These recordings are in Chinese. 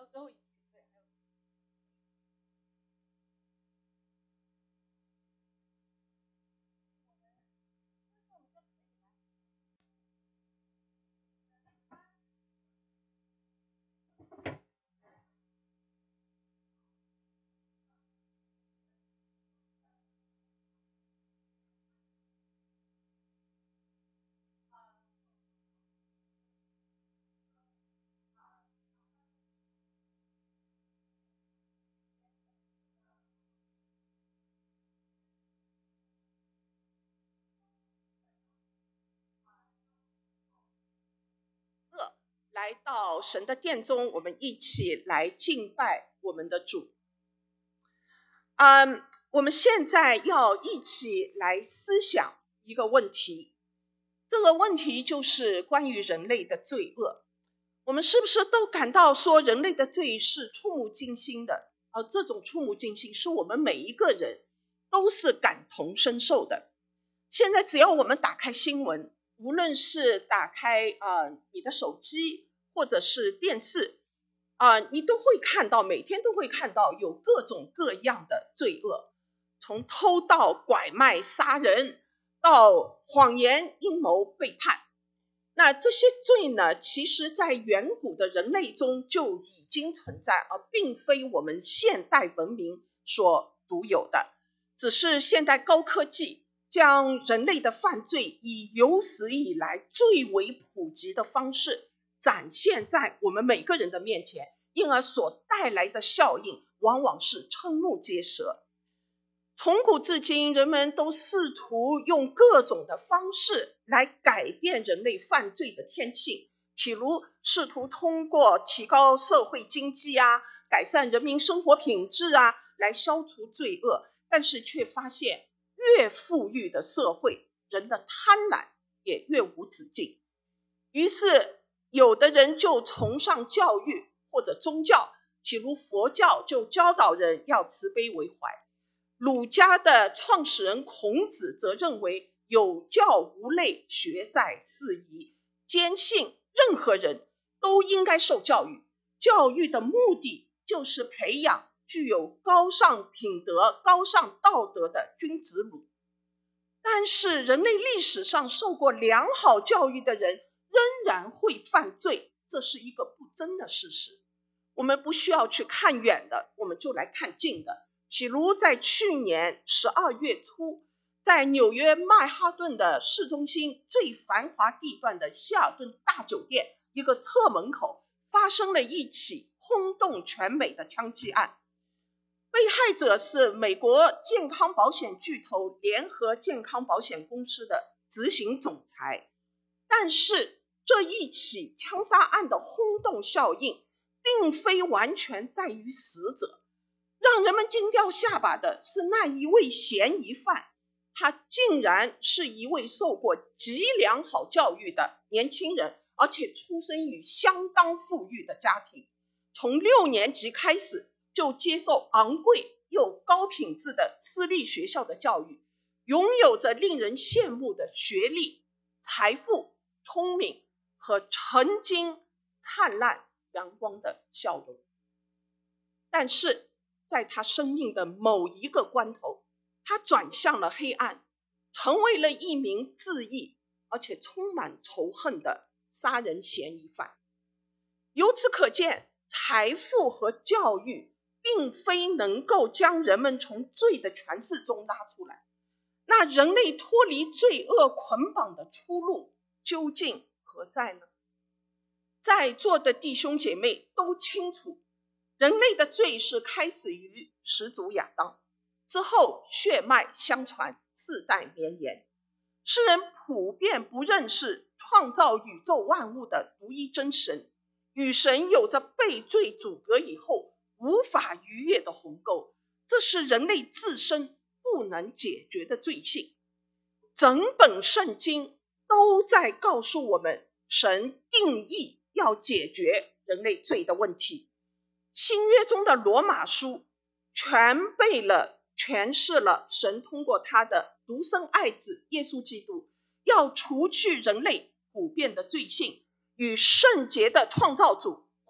最后一句，对，来到神的殿中，我们一起来敬拜我们的主。我们现在要一起来思想一个问题，这个问题就是关于人类的罪恶。我们是不是都感到说人类的罪是触目惊心的？这种触目惊心是我们每一个人都是感同身受的。现在只要我们打开新闻，无论是打开你的手机或者是电视你都会看到，每天都会看到有各种各样的罪恶，从偷盗、拐卖、杀人到谎言、阴谋、背叛。那这些罪呢，其实在远古的人类中就已经存在，而并非我们现代文明所独有的，只是现代高科技将人类的犯罪以有史以来最为普及的方式展现在我们每个人的面前，因而所带来的效应往往是瞠目结舌。从古至今，人们都试图用各种的方式来改变人类犯罪的天性，譬如试图通过提高社会经济改善人民生活品质来消除罪恶，但是却发现越富裕的社会，人的贪婪也越无止境。于是有的人就崇尚教育或者宗教，譬如佛教就教导人要慈悲为怀，儒家的创始人孔子则认为有教无类，学在四夷，坚信任何人都应该受教育，教育的目的就是培养具有高尚品德、高尚道德的君子儒。但是人类历史上受过良好教育的人仍然会犯罪，这是一个不争的事实。我们不需要去看远的，我们就来看近的。譬如在去年12月初，在纽约曼哈顿的市中心最繁华地段的希尔顿大酒店一个侧门口，发生了一起轰动全美的枪击案。被害者是美国健康保险巨头联合健康保险公司的执行总裁。但是这一起枪杀案的轰动效应并非完全在于死者，让人们惊掉下巴的是那一位嫌疑犯，他竟然是一位受过极良好教育的年轻人，而且出生于相当富裕的家庭，从6年级开始就接受昂贵又高品质的私立学校的教育，拥有着令人羡慕的学历、财富、聪明和曾经灿烂阳光的笑容。但是在他生命的某一个关头，他转向了黑暗，成为了一名自义而且充满仇恨的杀人嫌疑犯。由此可见，财富和教育并非能够将人们从罪的权势中拉出来。那人类脱离罪恶捆绑的出路究竟何在呢？在座的弟兄姐妹都清楚，人类的罪是开始于始祖亚当，之后血脉相传，世代绵延。世人普遍不认识创造宇宙万物的独一真神，与神有着被罪阻隔以后无法逾越的鸿沟，这是人类自身不能解决的罪性。整本圣经都在告诉我们，神定义要解决人类罪的问题。新约中的罗马书诠释了神通过他的独生爱子耶稣基督要除去人类普遍的罪性，与圣洁的创造主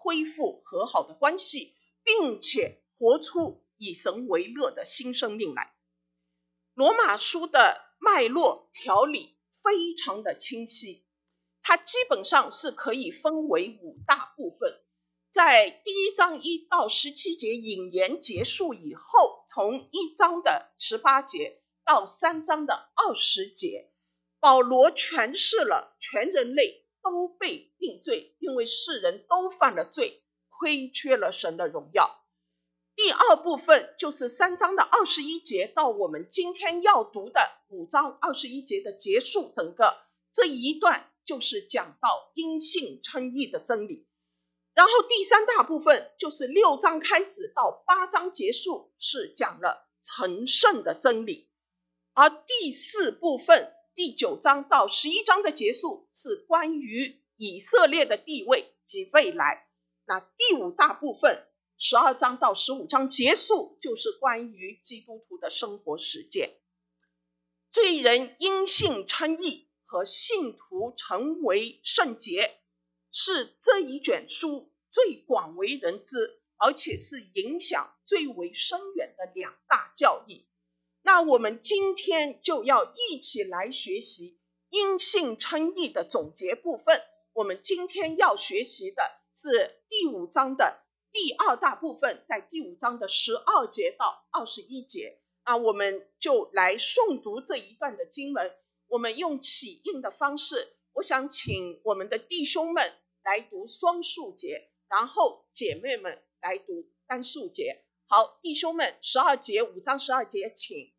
恢复和好的关系，并且活出以神为乐的新生命来。罗马书的脉络条理非常的清晰，它基本上是可以分为5大部分。在第1章1到17节引言结束以后，从1章的18节到3章的20节，保罗诠释了全人类都被定罪，因为世人都犯了罪，亏缺了神的荣耀。第2部分就是3章的21节到我们今天要读的5章21节的结束，整个这一段就是讲到因信称义的真理。然后第3大部分就是6章开始到8章结束，是讲了成圣的真理。而第4部分第9章到11章的结束是关于以色列的地位及未来。那第5大部分12章到15章结束，就是关于基督徒的生活实践。罪人因信称义和信徒成为圣洁，是这一卷书最广为人知，而且是影响最为深远的2大教义。那我们今天就要一起来学习因信称义的总结部分。我们今天要学习的是第5章的第2大部分，在第5章的12节到21节。我们就来诵读这一段的经文，我们用起印的方式，我想请我们的弟兄们来读双数节，然后姐妹们来读单数节。好，弟兄们，12节5章12节请。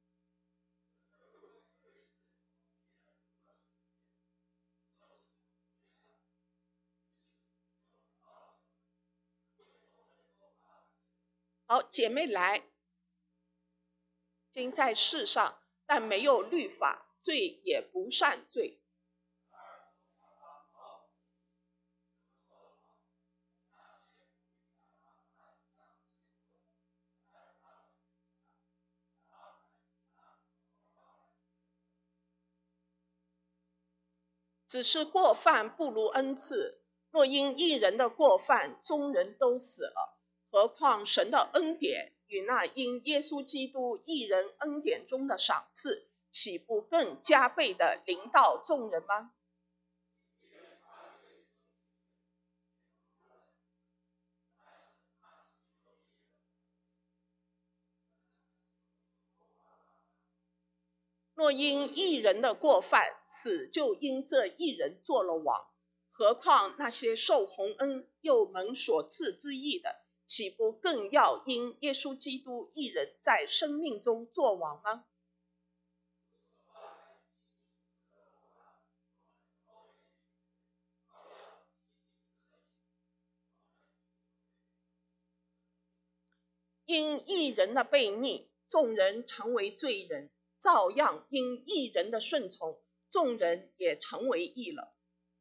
好，姐妹来。今在世上，但没有律法，罪也不算罪。只是过犯不如恩赐，若因一人的过犯，众人都死了，何况神的恩典与那因耶稣基督一人恩典中的赏赐，岂不更加倍的临到众人吗？若因一人的过犯，死就因这一人做了王，何况那些受洪恩又蒙所赐之义的，岂不更要因耶稣基督一人在生命中做王吗？因一人的悖逆，众人成为罪人，照样因一人的顺从，众人也成为义了。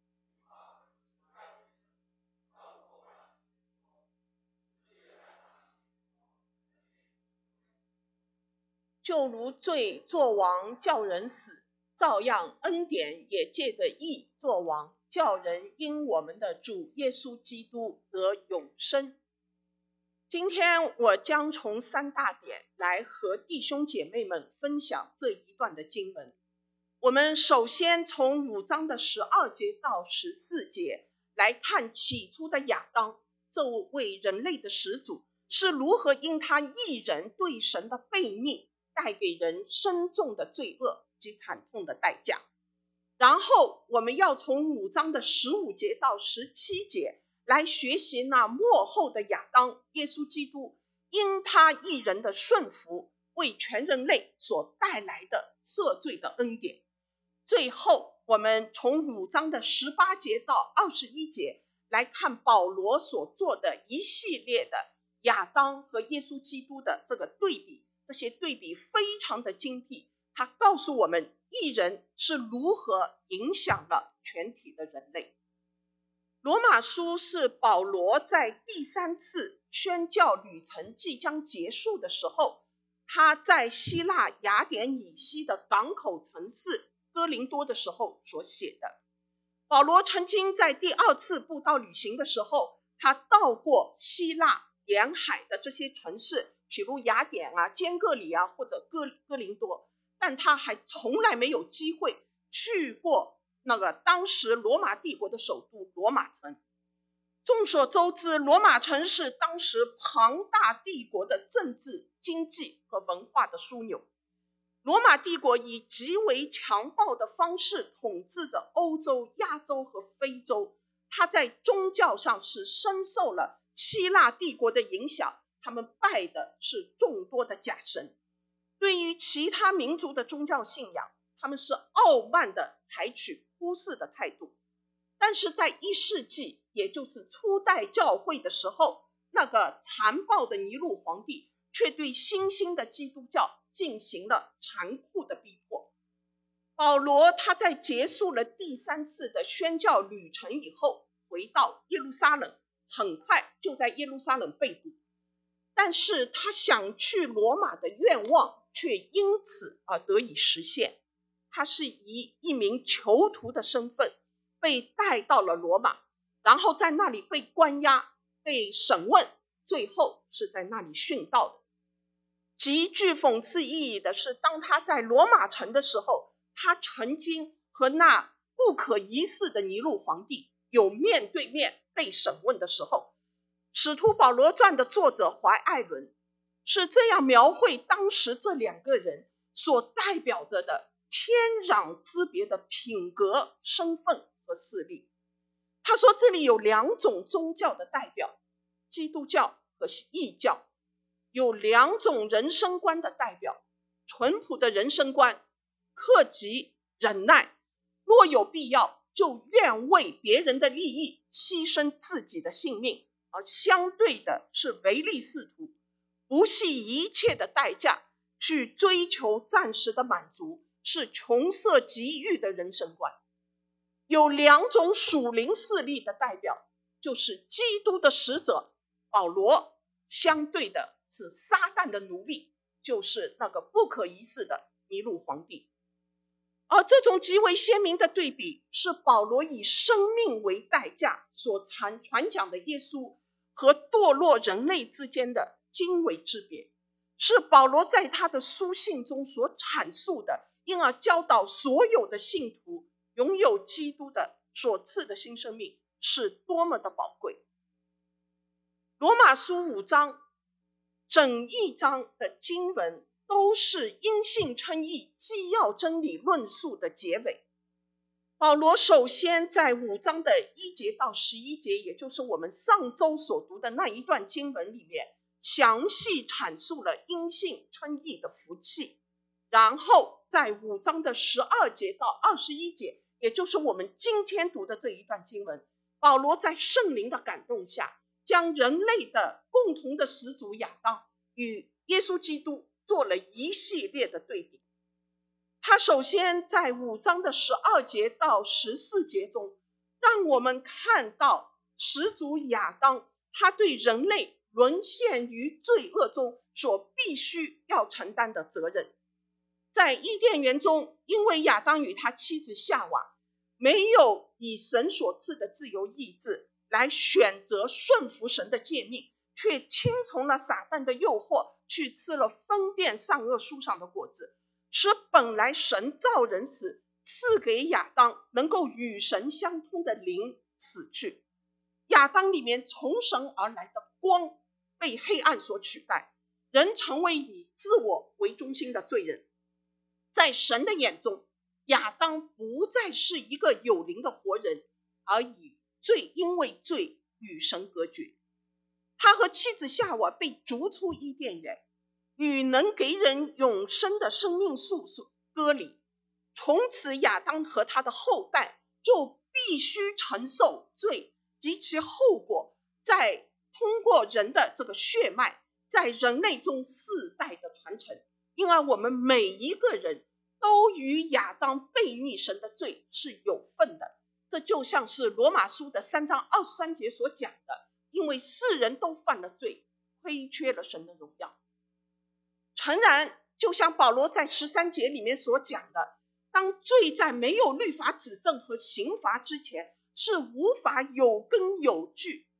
就如罪作王叫人死，照样恩典也借着义作王，叫人因我们的主耶稣基督得永生。今天我将从3大点来和弟兄姐妹们分享这一段的经文。我们首先从5章的12节到14节来看起初的亚当，这位人类的始祖是如何因他一人对神的悖逆，带给人深重的罪恶及惨痛的代价。然后我们要从5章的15节到17节来学习那末后的亚当耶稣基督，因他一人的顺服，为全人类所带来的赦罪的恩典。最后我们从5章的18节到21节来看保罗所做的一系列的亚当和耶稣基督的这个对比，这些对比非常的精辟，他告诉我们一人是如何影响了全体的人类。罗马书是保罗在第3次宣教旅程即将结束的时候，他在希腊雅典以西的港口城市哥林多的时候所写的。保罗曾经在第2次布道旅行的时候， 他到过希腊沿海的这些城市，比如雅典啊、坚革里啊或者哥林多，但他还从来没有机会去过那个当时罗马帝国的首都罗马城。众所周知，罗马城是当时庞大帝国的政治、经济和文化的枢纽。罗马帝国以极为强暴的方式统治着欧洲、亚洲和非洲。它在宗教上是深受了希腊帝国的影响，他们拜的是众多的假神。对于其他民族的宗教信仰，他们是傲慢的采取忽视的态度。但是在1世纪，也就是初代教会的时候，那个残暴的尼禄皇帝却对新兴的基督教进行了残酷的逼迫。保罗他在结束了第3次的宣教旅程以后，回到耶路撒冷，很快就在耶路撒冷被捕。但是他想去罗马的愿望却因此而得以实现。他是以一名囚徒的身份被带到了罗马，然后在那里被关押、被审问，最后是在那里殉道的。极具讽刺意义的是，当他在罗马城的时候，他曾经和那不可一世的尼禄皇帝有面对面被审问的时候。使徒保罗传的作者怀艾伦是这样描绘当时这2个人所代表着的天壤之别的品格、身份和势力。他说这里有2种宗教的代表，基督教和异教，有2种人生观的代表，淳朴的人生观，克己忍耐，若有必要就愿为别人的利益牺牲自己的性命，而相对的是唯利是图，不惜一切的代价去追求暂时的满足，是穷色极欲的人生观。有2种属灵势力的代表，就是基督的使者保罗，相对的是撒旦的奴隶，就是那个不可一世的尼禄皇帝。而这种极为鲜明的对比，是保罗以生命为代价所传讲的耶稣和堕落人类之间的经纬之别，是保罗在他的书信中所阐述的，因而教导所有的信徒拥有基督的所赐的新生命是多么的宝贵。罗马书5章整1章的经文都是因信称义基要真理论述的结尾。保罗首先在5章的1节到11节，也就是我们上周所读的那一段经文里面，详细阐述了因信称义的福气。然后在5章的12节到21节，也就是我们今天读的这一段经文，保罗在圣灵的感动下，将人类的共同的始祖亚当与耶稣基督做了一系列的对比。他首先在5章的12节到14节中，让我们看到始祖亚当他对人类沦陷于罪恶中所必须要承担的责任。在伊甸园中，因为亚当与他妻子夏娃没有以神所赐的自由意志来选择顺服神的诫命，却听从了撒旦的诱惑，去吃了分辨善恶树上的果子，使本来神造人时赐给亚当能够与神相通的灵死去。亚当里面从神而来的光被黑暗所取代，人成为以自我为中心的罪人。在神的眼中，亚当不再是一个有灵的活人，而因为罪与神隔绝。他和妻子夏娃被逐出伊甸园，与能给人永生的生命树割离。从此亚当和他的后代就必须承受罪及其后果，再通过人的这个血脉在人类中世代的传承。因而我们每一个人都与亚当悖逆神的罪是有份的。这就像是罗马书的3章23节所讲的，因为世人都犯了罪，亏缺了神的荣耀。诚然，就像保罗在13节里面所讲的，当罪在没有律法指证和刑罚之前，是无法有根有据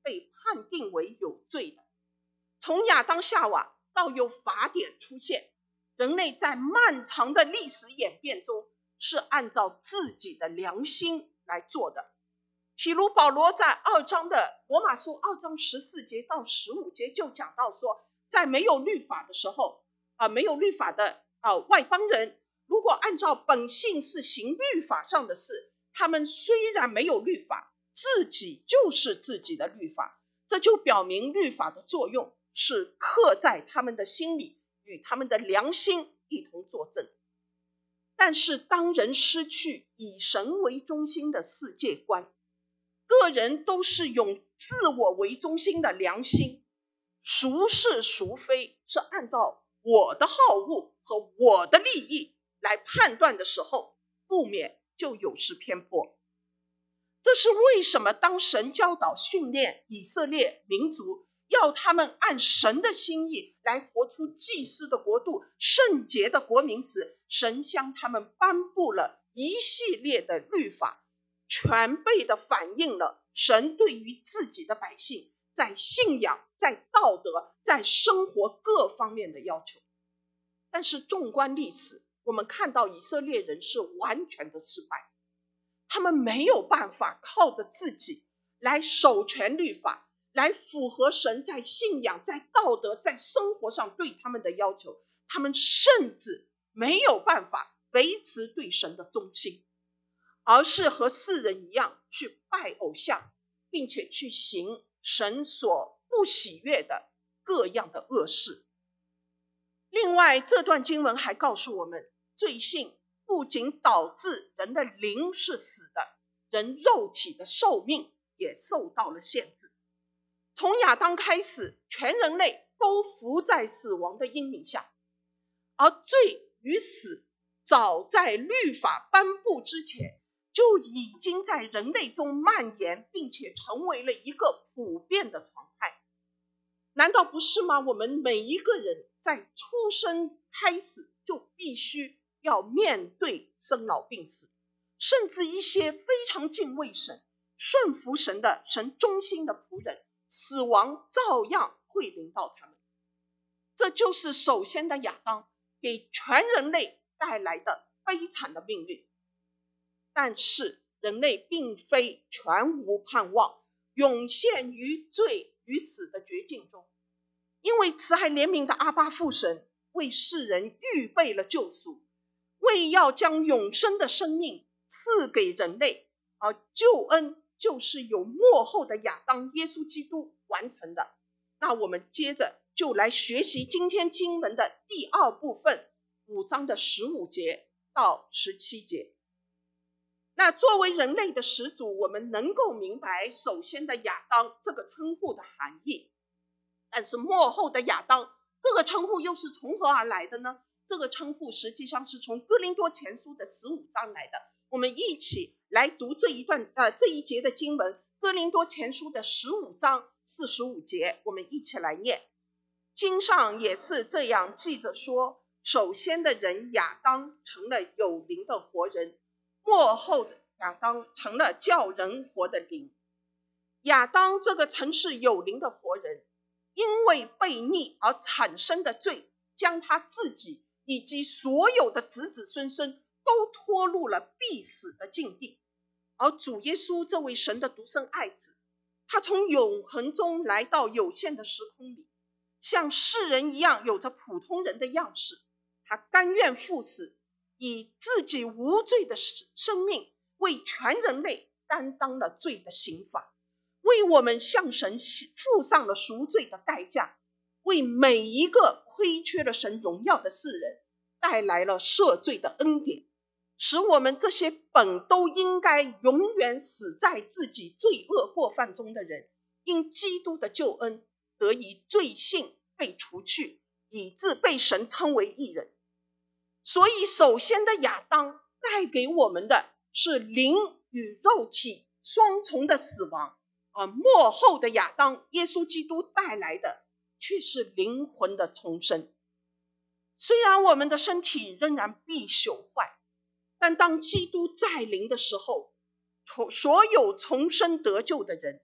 被判定为有罪的。从亚当夏娃到有法典出现，人类在漫长的历史演变中是按照自己的良心来做的。譬如保罗在罗马书2章14节到15节就讲到说，在没有律法的时候，没有律法的外邦人，如果按照本性是行律法上的事，他们虽然没有律法，自己就是自己的律法，这就表明律法的作用是刻在他们的心里，与他们的良心一同作证。但是当人失去以神为中心的世界观，个人都是用自我为中心的良心，孰是孰非是按照我的好恶和我的利益来判断的时候，不免就有失偏颇。这是为什么当神教导训练以色列民族，要他们按神的心意来活出祭司的国度、圣洁的国民时，神向他们颁布了一系列的律法，全备的反映了神对于自己的百姓在信仰、在道德、在生活各方面的要求。但是纵观历史，我们看到以色列人是完全的失败，他们没有办法靠着自己来守全律法，来符合神在信仰、在道德、在生活上对他们的要求，他们甚至没有办法维持对神的忠心，而是和世人一样去拜偶像，并且去行神所不喜悦的各样的恶事。另外，这段经文还告诉我们，罪性不仅导致人的灵是死的，人肉体的寿命也受到了限制。从亚当开始，全人类都伏在死亡的阴影下，而罪与死早在律法颁布之前就已经在人类中蔓延，并且成为了一个普遍的常态。难道不是吗？我们每一个人在出生开始就必须要面对生老病死，甚至一些非常敬畏神、顺服神的神忠心的仆人，死亡照样会临到他们。这就是首先的亚当给全人类带来的悲惨的命运。但是人类并非全无盼望，涌现于罪与死的绝境中，因为慈爱怜悯的阿爸父神为世人预备了救赎，为要将永生的生命赐给人类，而救恩就是由末后的亚当耶稣基督完成的。那我们接着就来学习今天经文的第二部分，5章的15节到17节。那作为人类的始祖，我们能够明白首先的亚当这个称呼的含义。但是末后的亚当这个称呼又是从何而来的呢？这个称呼实际上是从哥林多前书的15章来的。我们一起来读这一节的经文，哥林多前书的15章45节，我们一起来念。经上也是这样记着说，首先的人亚当成了有灵的活人，末后的亚当成了叫人活的灵。亚当这个曾是有灵的活人，因为悖逆而产生的罪，将他自己以及所有的子子孙孙都拖入了必死的境地。而主耶稣这位神的独生爱子，他从永恒中来到有限的时空里，像世人一样有着普通人的样式，他甘愿赴死，以自己无罪的生命为全人类担当了罪的刑罚，为我们向神付上了赎罪的代价，为每一个亏缺了神荣耀的世人带来了赦罪的恩典，使我们这些本都应该永远死在自己罪恶过犯中的人，因基督的救恩得以罪性被除去，以致被神称为义人。所以首先的亚当带给我们的是灵与肉体双重的死亡，而末后的亚当耶稣基督带来的却是灵魂的重生。虽然我们的身体仍然必朽坏，但当基督再临的时候，所有重生得救的人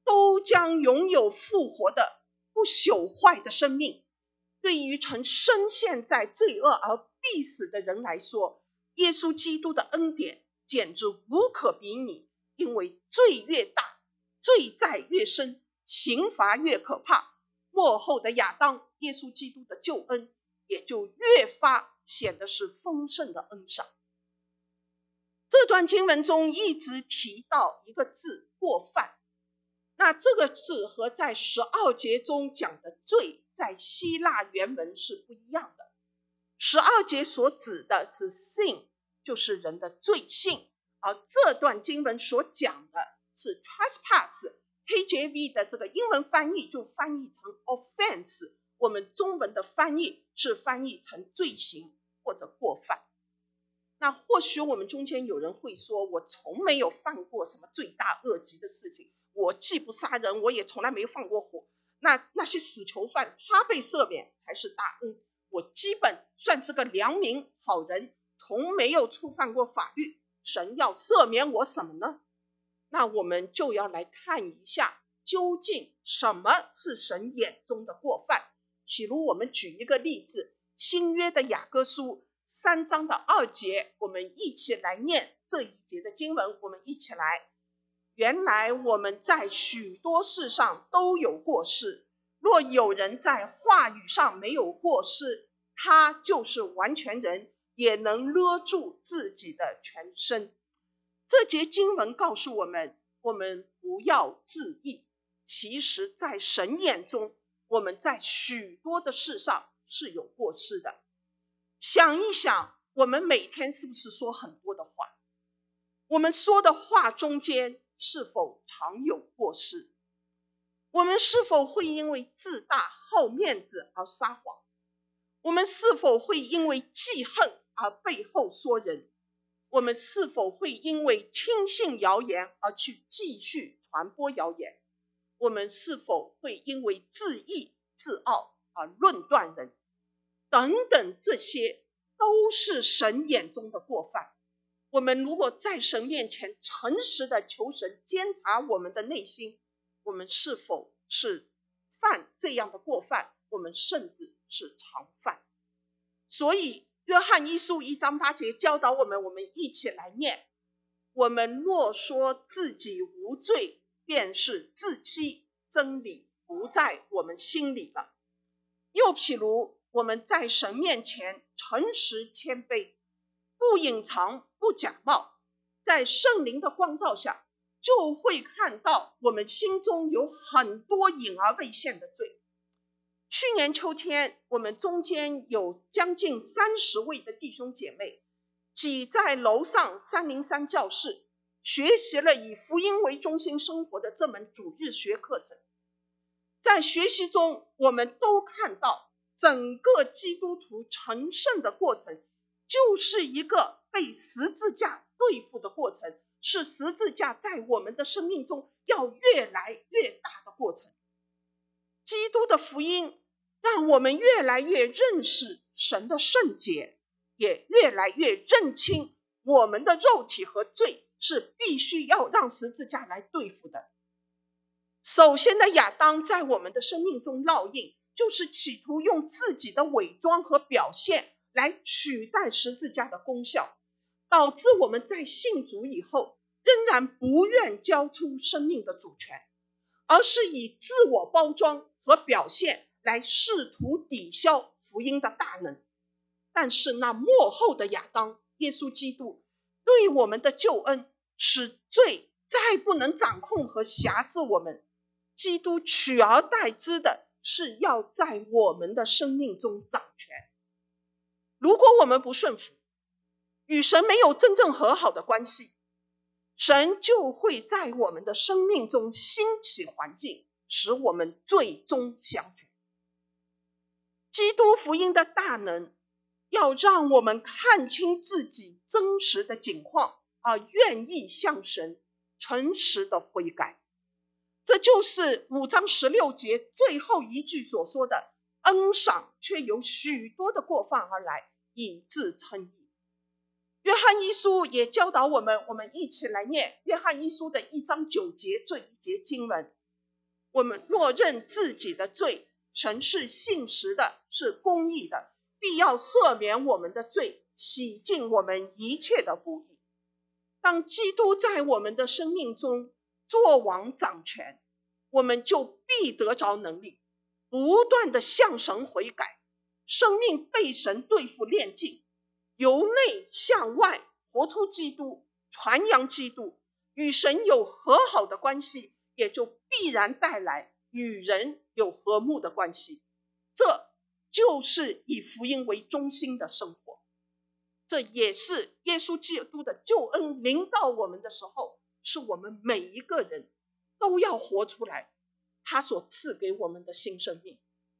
都将拥有复活的不朽坏的生命。对于曾深陷在罪恶而必死的人来说，耶稣基督的恩典简直无可比拟，因为罪越大，罪债越深，刑罚越可怕。末后的亚当，耶稣基督的救恩也就越发显得是丰盛的恩赏。这段经文中一直提到一个字，过犯。那这个字和在12节中讲的罪，在希腊原文是不一样的。12节所指的是 sin， 就是人的罪性，而这段经文所讲的是 trespass。KJV 的这个英文翻译就翻译成 offense， 我们中文的翻译是翻译成罪行或者过犯。那或许我们中间有人会说，我从没有犯过什么罪大恶极的事情，我既不杀人，我也从来没有放过火。那些死囚犯他被赦免才是大恩，我基本算是个良民好人，从没有触犯过法律，神要赦免我什么呢？那我们就要来看一下，究竟什么是神眼中的过犯。譬如我们举一个例子，新约的雅歌书3章的2节，我们一起来念这一节的经文，我们一起来。原来我们在许多事上都有过失，若有人在话语上没有过失，他就是完全人，也能勒住自己的全身。这节经文告诉我们，我们不要自义。其实在神眼中，我们在许多的事上是有过失的。想一想，我们每天是不是说很多的话？我们说的话中间是否常有过失？我们是否会因为自大好面子而撒谎？我们是否会因为记恨而背后说人？我们是否会因为听信谣言而去继续传播谣言？我们是否会因为自义自傲而论断人？等等，这些都是神眼中的过犯。我们如果在神面前诚实的求神监察我们的内心，我们是否是犯这样的过犯？我们甚至是常犯。所以约翰一书1章8节教导我们，我们一起来念：我们若说自己无罪，便是自欺，真理不在我们心里了。又譬如我们在神面前诚实谦卑，不隐藏不假冒，在圣灵的光照下，就会看到我们心中有很多隐而未现的罪。去年秋天，我们中间有将近30位的弟兄姐妹挤在楼上303教室，学习了以福音为中心生活的这门主日学课程。在学习中，我们都看到整个基督徒成圣的过程，就是一个被十字架对付的过程，是十字架在我们的生命中要越来越大的过程。基督的福音让我们越来越认识神的圣洁，也越来越认清我们的肉体和罪是必须要让十字架来对付的。首先的亚当在我们的生命中烙印，就是企图用自己的伪装和表现来取代十字架的功效，导致我们在信主以后仍然不愿交出生命的主权，而是以自我包装和表现来试图抵消福音的大能。但是那末后的亚当，耶稣基督对我们的救恩，使罪再不能掌控和辖制我们。基督取而代之的是要在我们的生命中掌权。如果我们不顺服，与神没有真正和好的关系，神就会在我们的生命中兴起环境，使我们最终相决。基督福音的大能要让我们看清自己真实的境况，而愿意向神诚实的悔改。这就是5章16节最后一句所说的，恩赏却有许多的过犯而来，以致称义。约翰一书也教导我们，我们一起来念约翰一书的1章9节这一节经文： 我们若认自己的罪，神是信实的，是公义的，必要赦免我们的罪，洗净我们一切的不义。当基督在我们的生命中作王掌权，我们就必得着能力，不断的向神悔改，生命被神对付炼净，由内向外活出基督，传扬基督，与神有和好的关系，也就必然带来与人有和睦的关系。这就是以福音为中心的生活。这也是耶稣基督的救恩临到我们的时候，是我们每一个人都要活出来他所赐给我们的新生命。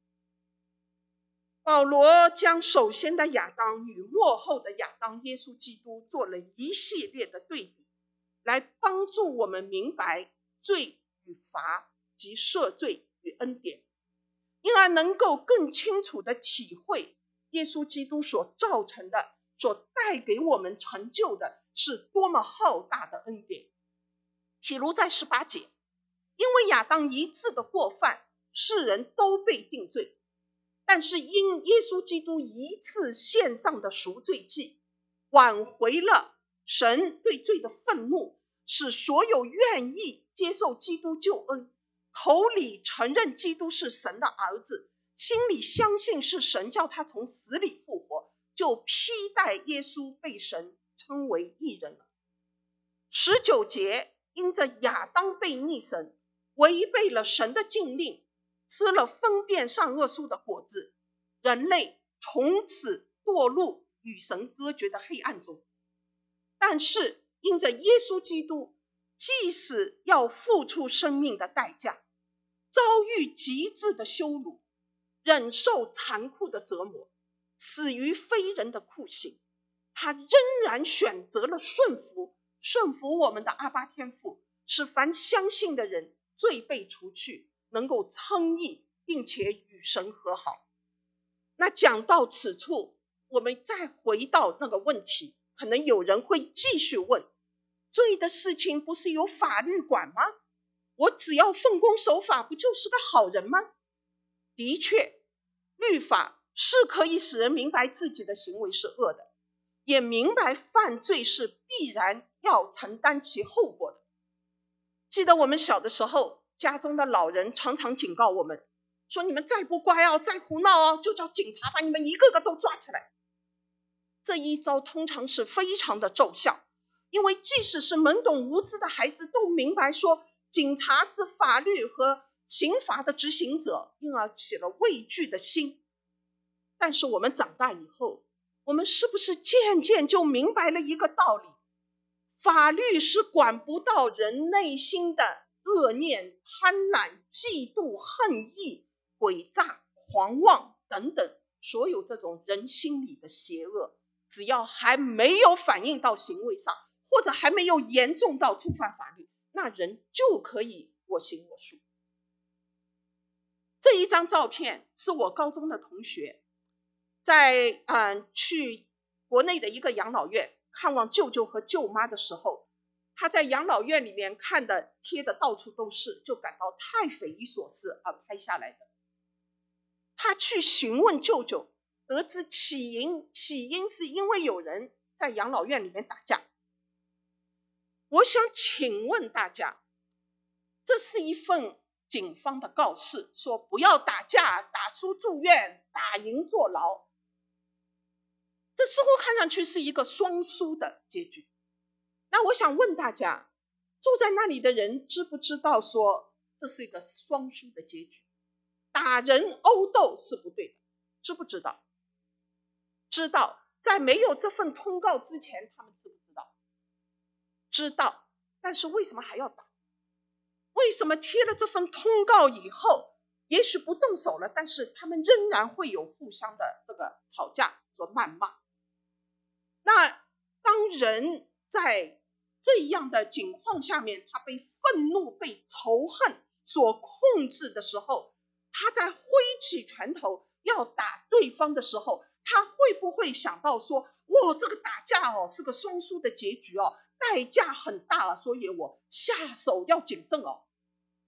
保罗将首先的亚当与末后的亚当耶稣基督做了一系列的对比，来帮助我们明白罪与罚及赦罪与恩典，因而能够更清楚地体会耶稣基督所造成的，所带给我们成就的是多么浩大的恩典。譬如在18节，因为亚当一次的过犯，世人都被定罪，但是因耶稣基督一次献上的赎罪祭，挽回了神对罪的愤怒，使所有愿意接受基督救恩，口里承认基督是神的儿子，心里相信是神叫他从死里复活，就披戴耶稣，被神称为义人了。19节，因着亚当背逆神，违背了神的禁令，吃了分辨善恶树的果子，人类从此堕入与神隔绝的黑暗中。但是因着耶稣基督，即使要付出生命的代价，遭遇极致的羞辱，忍受残酷的折磨，死于非人的酷刑，他仍然选择了顺服我们的阿爸天父，使凡相信的人罪被除去，能够称义，并且与神和好。那讲到此处，我们再回到那个问题，可能有人会继续问，罪的事情不是由法律管吗？我只要奉公守法，不就是个好人吗？的确，律法是可以使人明白自己的行为是恶的，也明白犯罪是必然要承担其后果的。记得我们小的时候，家中的老人常常警告我们说，你们再不乖哦，再胡闹哦，就叫警察把你们一个个都抓起来。这一招通常是非常的奏效，因为即使是懵懂无知的孩子都明白说警察是法律和刑罚的执行者，因而起了畏惧的心。但是我们长大以后，我们是不是渐渐就明白了一个道理？法律是管不到人内心的恶念、贪婪、嫉妒、恨意、诡诈、狂妄等等，所有这种人心里的邪恶，只要还没有反映到行为上，或者还没有严重到触犯法律，那人就可以我行我素。这一张照片是我高中的同学在去国内的一个养老院看望舅舅和舅妈的时候，他在养老院里面看的贴的到处都是，就感到太匪夷所思而拍下来的。他去询问舅舅，得知起因是因为有人在养老院里面打架。我想请问大家，这是一份警方的告示，说不要打架，打输住院，打赢坐牢。这似乎看上去是一个双输的结局。那我想问大家，住在那里的人知不知道说这是一个双输的结局？打人殴斗是不对的，知不知道？知道。在没有这份通告之前，他们知不知道？知道。但是为什么还要打？为什么贴了这份通告以后，也许不动手了，但是他们仍然会有互相的这个吵架和谩骂？那当人在这样的情况下面，他被愤怒、被仇恨所控制的时候，他在挥起拳头要打对方的时候，他会不会想到说，这个打架是个双输的结局代价很大所以我下手要谨慎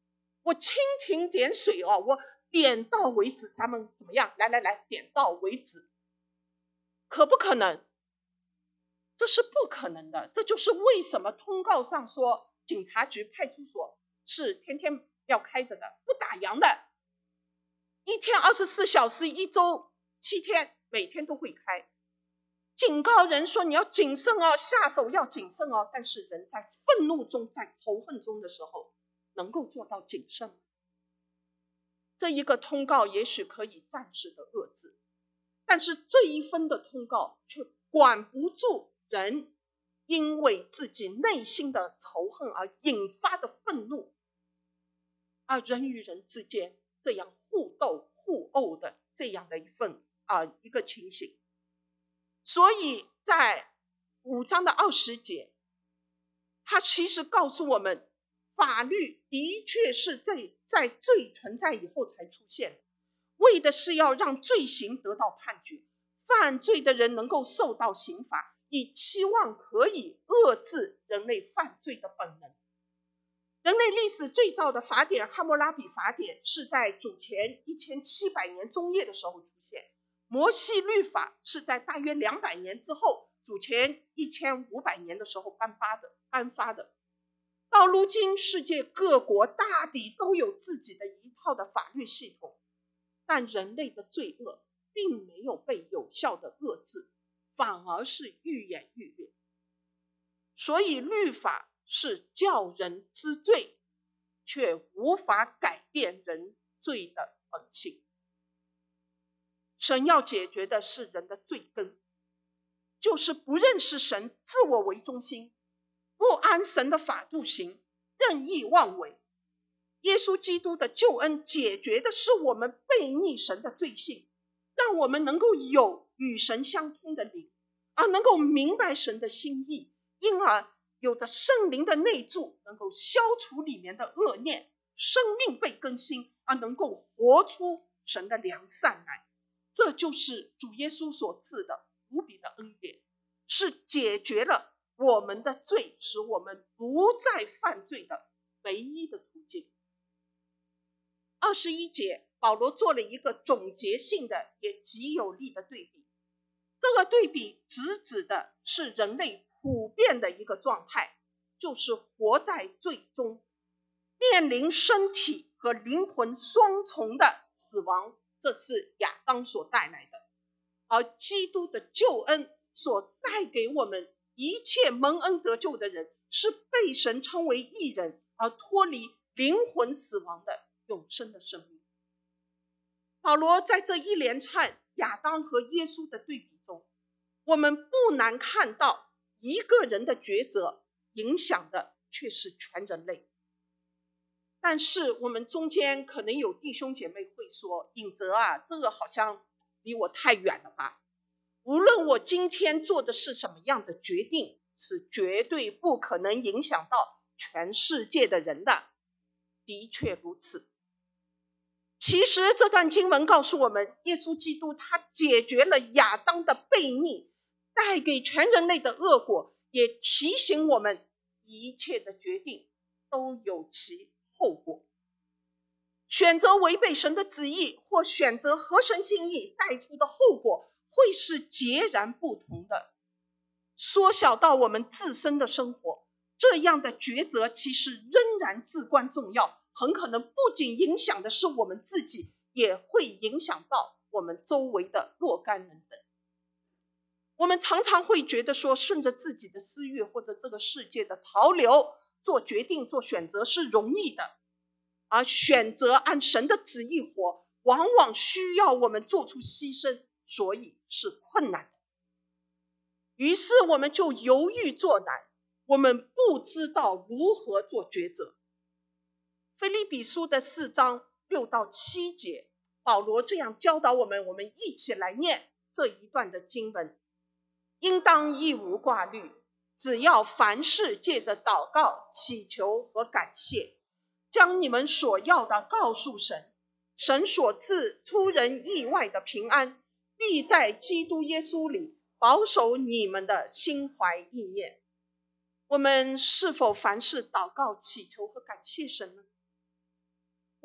我蜻蜓点水哦，我点到为止，咱们怎么样？来，点到为止，可不可能？这是不可能的。这就是为什么通告上说警察局、派出所是天天要开着的，不打烊的，一天24小时，一周7天，每天都会开。警告人说你要谨慎哦，下手要谨慎哦。但是人在愤怒中，在仇恨中的时候，能够做到谨慎吗？这一个通告也许可以暂时的遏制，但是这一分的通告却管不住人因为自己内心的仇恨而引发的愤怒，而人与人之间这样互斗互殴的这样的一个情形。所以在5章的20节，他其实告诉我们，法律的确是在罪存在以后才出现，为的是要让罪行得到判决，犯罪的人能够受到刑罚，以期望可以遏制人类犯罪的本能。人类历史最早的法典哈谟拉比法典是在主前1700年中叶的时候出现，摩西律法是在大约200年之后，主前1500年的时候颁发的。到如今，世界各国大抵都有自己的一套的法律系统，但人类的罪恶并没有被有效的遏制，反而是愈演愈烈。所以律法是叫人知罪，却无法改变人罪的本性。神要解决的是人的罪根，就是不认识神，自我为中心，不按神的法度行，任意妄为。耶稣基督的救恩解决的是我们悖逆神的罪性，让我们能够有与神相通的灵，而能够明白神的心意，因而有着圣灵的内住，能够消除里面的恶念，生命被更新，而能够活出神的良善来。这就是主耶稣所赐的无比的恩典，是解决了我们的罪，使我们不再犯罪的唯一的途径。21节，保罗做了一个总结性的也极有力的对比。这个对比指的是人类普遍的一个状态，就是活在罪中，面临身体和灵魂双重的死亡，这是亚当所带来的。而基督的救恩所带给我们一切蒙恩得救的人，是被神称为义人，而脱离灵魂死亡的永生的生命。保罗在这一连串亚当和耶稣的对比中，我们不难看到一个人的抉择影响的却是全人类。但是我们中间可能有弟兄姐妹会说，尹哲啊，这个好像离我太远了吧，无论我今天做的是什么样的决定，是绝对不可能影响到全世界的人的。的确如此。其实这段经文告诉我们，耶稣基督他解决了亚当的悖逆，带给全人类的恶果，也提醒我们一切的决定都有其后果。选择违背神的旨意，或选择合神心意，带出的后果会是截然不同的。缩小到我们自身的生活，这样的抉择其实仍然至关重要，很可能不仅影响的是我们自己，也会影响到我们周围的若干人等。我们常常会觉得说，顺着自己的私欲或者这个世界的潮流做决定做选择是容易的，而选择按神的旨意活，往往需要我们做出牺牲，所以是困难的。于是我们就犹豫作难，我们不知道如何做抉择。腓立比书的4章6到7节，保罗这样教导我们，我们一起来念这一段的经文。应当一无挂虑，只要凡事借着祷告、祈求和感谢，将你们所要的告诉神，神所赐出人意外的平安，必在基督耶稣里保守你们的心怀意念。我们是否凡事祷告、祈求和感谢神呢？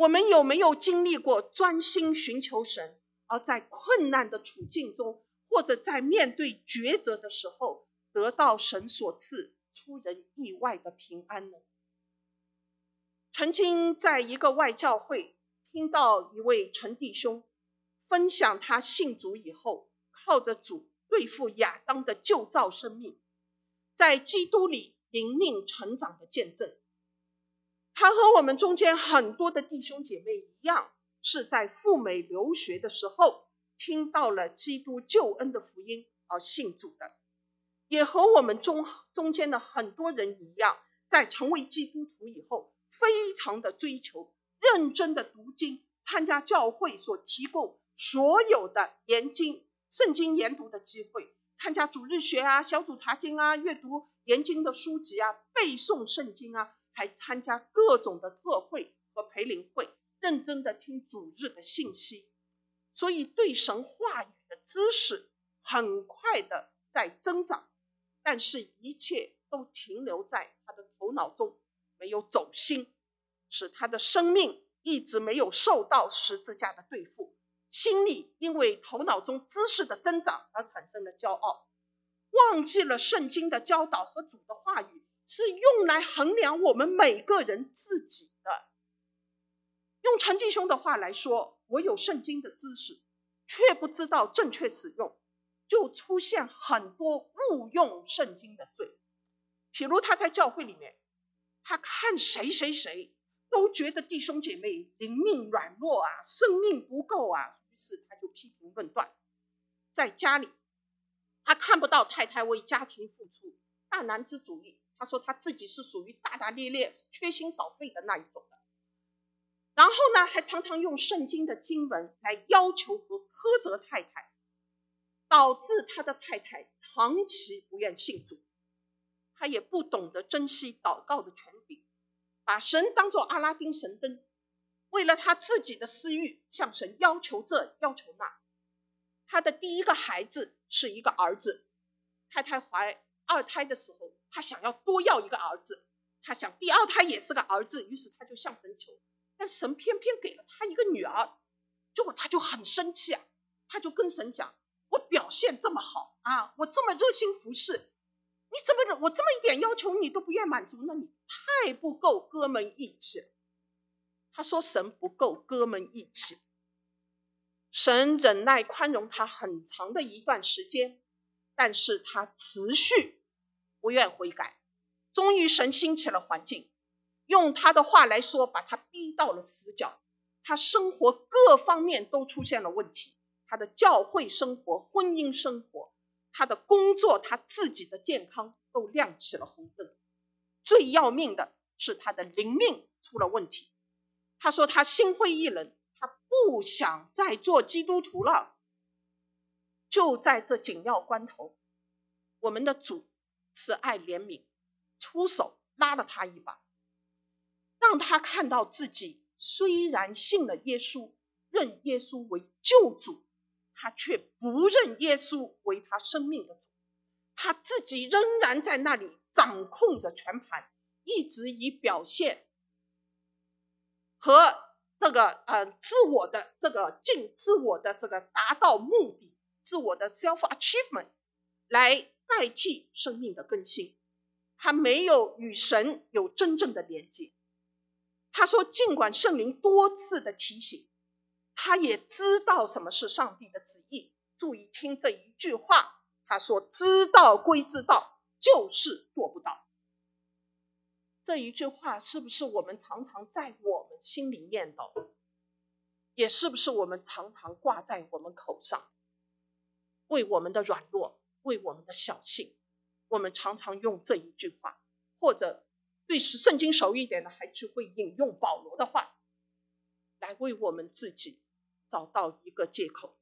我们有没有经历过专心寻求神，而在困难的处境中，或者在面对抉择的时候，得到神所赐出人意外的平安呢？曾经在一个外教会听到一位陈弟兄分享他信主以后，靠着主对付亚当的旧造生命，在基督里灵命成长的见证。他和我们中间很多的弟兄姐妹一样，是在赴美留学的时候听到了基督救恩的福音而信主的，也和我们中间的很多人一样，在成为基督徒以后非常的追求，认真的读经，参加教会所提供所有的研经圣经研读的机会，参加主日学啊、小组查经啊、阅读研经的书籍啊、背诵圣经啊，还参加各种的特会和培灵会，认真的听主日的信息，所以对神话语的知识很快的在增长，但是一切都停留在他的头脑中，没有走心，使他的生命一直没有受到十字架的对付，心里因为头脑中知识的增长而产生了骄傲，忘记了圣经的教导和主的话语是用来衡量我们每个人自己的。用陈弟兄的话来说，我有圣经的知识，却不知道正确使用，就出现很多误用圣经的罪。譬如他在教会里面，他看谁都觉得弟兄姐妹灵命软弱啊，生命不够啊，于是他就批评论断。在家里，他看不到太太为家庭付出，大男子主义，他说他自己是属于大大咧咧、缺心少肺的那一种的。然后呢，还常常用圣经的经文来要求和苛责太太，导致他的太太长期不愿信主。他也不懂得珍惜祷告的权柄，把神当作阿拉丁神灯，为了他自己的私欲向神要求这要求那。他的第一个孩子是一个儿子，太太怀二胎的时候，他想要多要一个儿子，他想第二胎也是个儿子，于是他就向神求，但神偏偏给了他一个女儿，结果他就很生气啊，他就跟神讲，我表现这么好啊，我这么热心服侍，你怎么我这么一点要求你都不愿满足，那你太不够哥们义气。他说神不够哥们义气，神忍耐宽容他很长的一段时间，但是他持续不愿悔改，终于神兴起了环境，用他的话来说，把他逼到了死角，他生活各方面都出现了问题，他的教会生活、婚姻生活，他的工作，他自己的健康都亮起了红灯。最要命的是他的灵命出了问题，他说他心灰意冷，他不想再做基督徒了。就在这紧要关头，我们的主慈爱怜悯，出手拉了他一把，让他看到自己虽然信了耶稣，认耶稣为救主，他却不认耶稣为他生命的主，他自己仍然在那里掌控着全盘，一直以表现和这个自我的这个达到目的，自我的 self achievement 来代替生命的更新，他没有与神有真正的连接。他说尽管圣灵多次的提醒，他也知道什么是上帝的旨意。注意听这一句话，他说知道归知道，就是做不到。这一句话是不是我们常常在我们心里念叨，也是不是我们常常挂在我们口上？为我们的软弱，为我们的小性，我们常常用这一句话，或者对圣经熟一点的还去会引用保罗的话来为我们自己找到一个借口。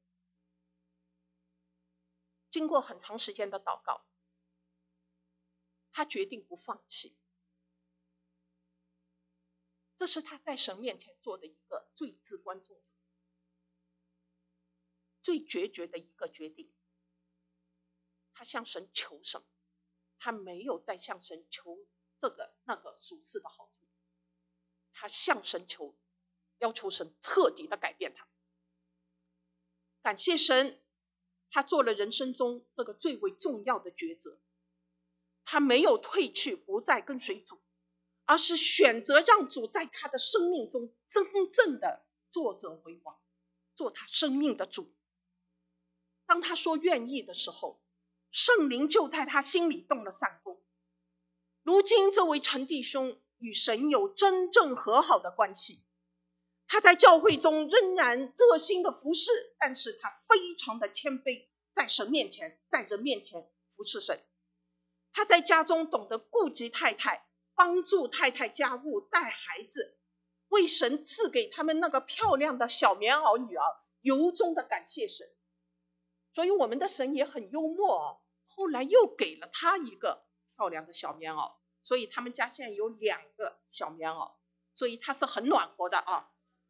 经过很长时间的祷告，他决定不放弃，这是他在神面前做的一个最至关重要、最决绝的一个决定。他向神求什么？他没有再向神求这个那个属世的好处，他向神求要求神彻底的改变他。感谢神，他做了人生中这个最为重要的抉择，他没有退去不再跟随主，而是选择让主在他的生命中真正的作者为王，做他生命的主。当他说愿意的时候，圣灵就在他心里动了善工。如今这位陈弟兄与神有真正和好的关系，他在教会中仍然热心的服侍，但是他非常的谦卑，在神面前，在人面前服侍神。他在家中懂得顾及太太，帮助太太家务，带孩子，为神赐给他们那个漂亮的小棉袄女儿由衷的感谢神。所以我们的神也很幽默后来又给了他一个漂亮的小棉袄，所以他们家现在有2个小棉袄，所以他是很暖和的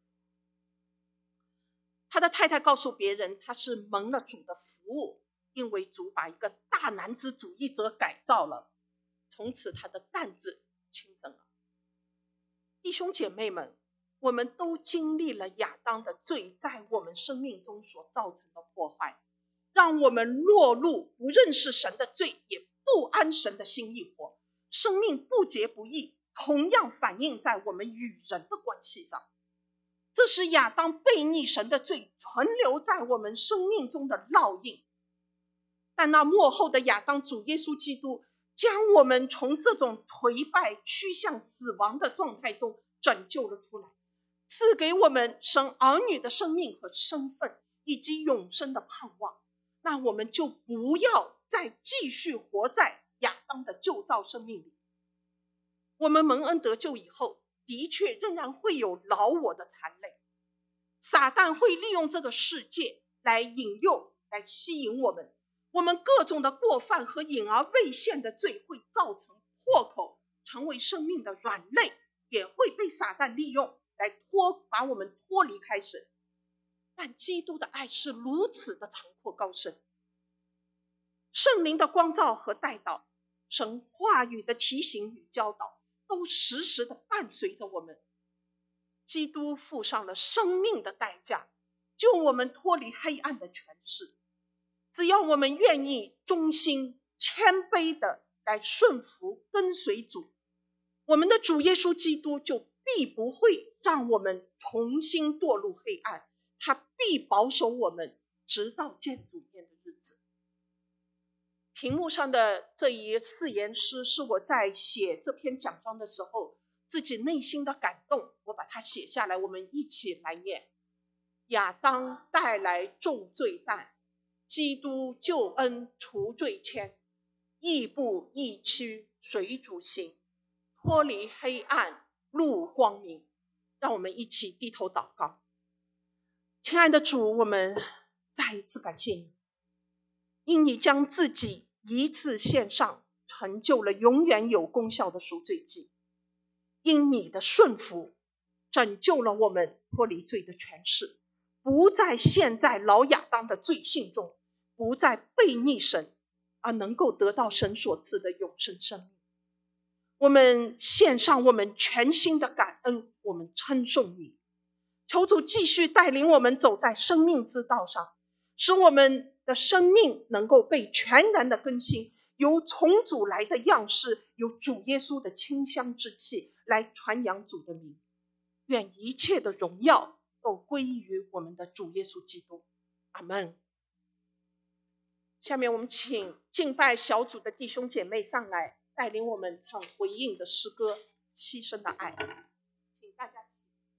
他的太太告诉别人，他是蒙了主的服务，因为主把一个大男子主义者改造了，从此他的担子轻省了。弟兄姐妹们，我们都经历了亚当的罪在我们生命中所造成的破坏，让我们落入不认识神的罪，也不按神的心意活，生命不洁不义，同样反映在我们与人的关系上。这是亚当悖逆神的罪存留在我们生命中的烙印。但那末后的亚当主耶稣基督将我们从这种颓败趋向死亡的状态中拯救了出来，赐给我们神儿女的生命和身份，以及永生的盼望。那我们就不要再继续活在亚当的旧造生命里。我们蒙恩得救以后，的确仍然会有老我的残累，撒旦会利用这个世界来引诱，来吸引我们。我们各种的过犯和隐而未现的罪会造成破口，成为生命的软肋，也会被撒旦利用来把我们脱离开神。但基督的爱是如此的长阔高深，圣灵的光照和带导，神话语的提醒与教导，都时时的伴随着我们。基督付上了生命的代价，救我们脱离黑暗的权势。只要我们愿意忠心谦卑的来顺服跟随主，我们的主耶稣基督就必不会让我们重新堕入黑暗，他必保守我们直到见主面的日子。屏幕上的这一4言诗是我在写这篇讲章的时候自己内心的感动，我把它写下来，我们一起来念。亚当带来重罪担，基督救恩除罪愆，亦步亦趋随主行，脱离黑暗入光明。让我们一起低头祷告。亲爱的主，我们再一次感谢你，因你将自己一次献上，成就了永远有功效的赎罪祭。因你的顺服，拯救了我们脱离罪的权势，不再陷在老亚当的罪性中，不再悖逆神，而能够得到神所赐的永生生命。我们献上我们全心的感恩，我们称颂你。求主继续带领我们走在生命之道上，使我们的生命能够被全然的更新，由从主来的样式，有主耶稣的清香之气来传扬主的名。愿一切的荣耀都归于我们的主耶稣基督。阿们。下面我们请敬拜小组的弟兄姐妹上来，带领我们唱回应的诗歌《牺牲的爱》。请大家起。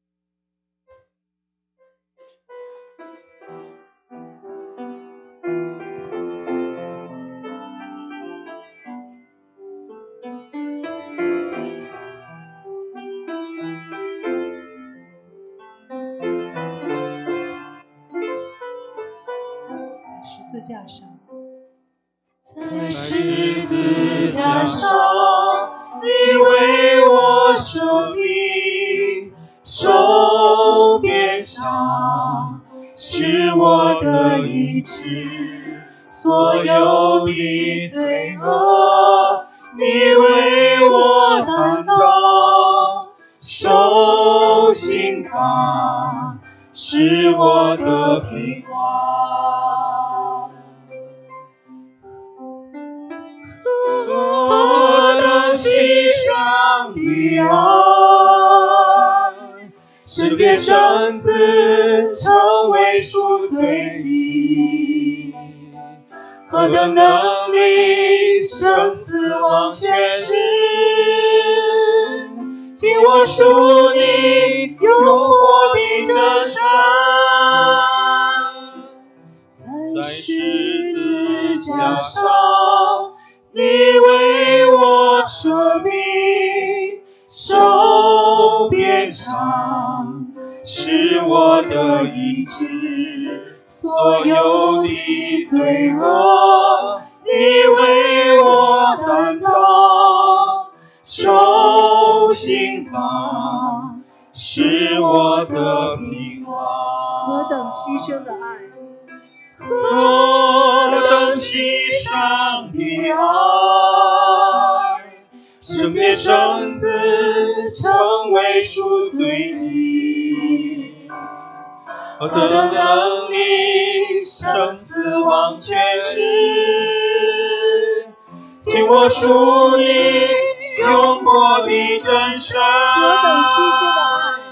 十字架上， 在十字架上，你为我舍命，受鞭伤，是我的医治，所有的罪恶，你为我担当，受刑心房，是我的平安。何等欣赏的爱，圣洁圣子成为赎罪祭，何等能力胜死亡权势，今我属你永活的真神，在十字架上你为我舍命，受鞭伤，是我的医治，所有的罪恶你为我担当，受刑罚，是我的平安。 何等牺牲的爱， 何等牺牲的爱，圣洁圣子成为赎罪祭，何等能力胜死亡权势，今我属你永活的真神。 何等牺牲的爱，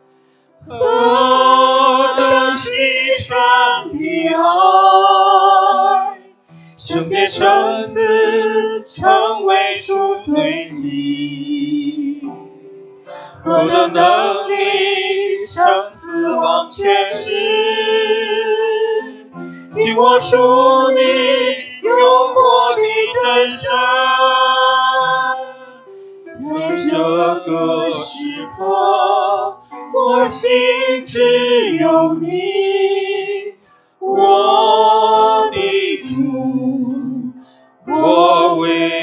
何等牺牲的爱，圣洁圣子成为赎罪祭，何等能力胜死亡权势，今我属你永活的真神。在这个时刻，我心只有你，我的主，我唯